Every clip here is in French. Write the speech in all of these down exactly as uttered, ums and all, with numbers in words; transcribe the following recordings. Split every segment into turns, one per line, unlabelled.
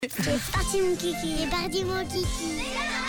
C'est parti mon kiki, c'est parti mon kiki.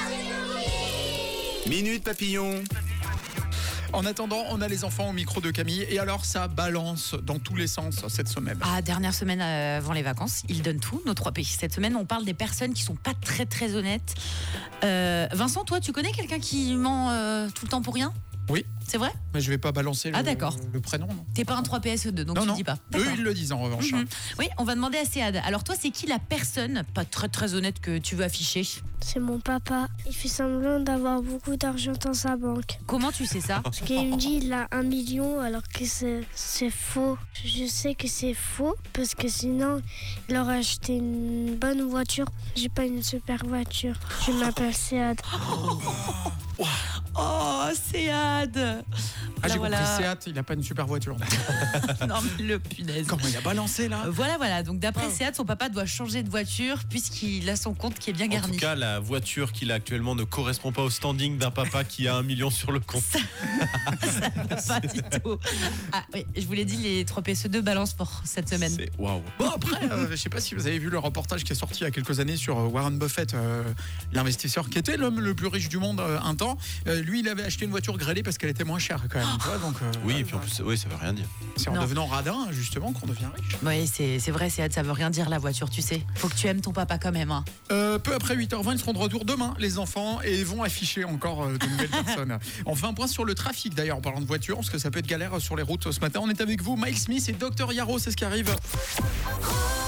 Minute Papillon.
En attendant, on a les enfants au micro de Camille. Et alors, ça balance dans tous les sens cette semaine.
Ah, dernière semaine avant les vacances, ils donnent tout, nos trois pays. Cette semaine, on parle des personnes qui sont pas très très honnêtes. Euh, Vincent, toi, tu connais quelqu'un qui ment euh, tout le temps pour rien ?
Oui.
C'est vrai ?
Mais je vais pas balancer le,
Ah, d'accord.
le prénom. Non.
T'es pas un trois P S E deux, donc
non,
tu
non.
dis pas.
Eux,
D'accord.
ils le disent en revanche.
Mm-hmm. Oui, on va demander à Céad. Alors toi, c'est qui la personne, pas très très honnête, que tu veux afficher ?
C'est mon papa. Il fait semblant d'avoir beaucoup d'argent dans sa banque.
Comment tu sais ça ?
Parce qu'il me dit qu'il a un million alors que c'est, c'est faux. Je sais que c'est faux parce que sinon il aurait acheté une bonne voiture. J'ai pas une super voiture. Je m'appelle Céad.
Oh, Céad.
Ah, j'ai
voilà.
compris, Seat, il a pas une super voiture.
Non, mais le punaise.
Comment il a balancé là ?
Voilà, voilà. Donc d'après
Oh.
Céad, son papa doit changer de voiture puisqu'il a son compte qui est bien
En
garni.
tout cas, la voiture qu'il a actuellement ne correspond pas au standing d'un papa qui a un million sur le compte.
Pas du tout. Ah oui, je vous l'ai dit, les trois P S E deux balancent fort cette semaine.
C'est waouh.
Bon, après, euh, je sais pas si vous avez vu le reportage qui est sorti il y a quelques années sur euh, Warren Buffett, euh, l'investisseur qui était l'homme le plus riche du monde euh, un temps. Euh, lui, il avait acheté une voiture grêlée parce qu'elle était moins chère quand même. Tu vois, donc, euh,
Oui,
ouais,
et puis en plus, oui, ça veut rien dire.
c'est en
Non.
devenant radin justement qu'on devient riche.
Oui, c'est, c'est vrai, Céad, ça veut rien dire la voiture, tu sais. Faut que tu aimes ton papa quand même. Hein.
Euh, peu après huit heures vingt, ils seront de retour demain, les enfants, et ils vont afficher encore euh, de nouvelles personnes. On fait un point sur le trafic d'ailleurs, en parlant de voiture, parce que ça peut être galère sur les routes ce matin. On est avec vous, Mike Smith et Docteur Yaro, c'est ce qui arrive.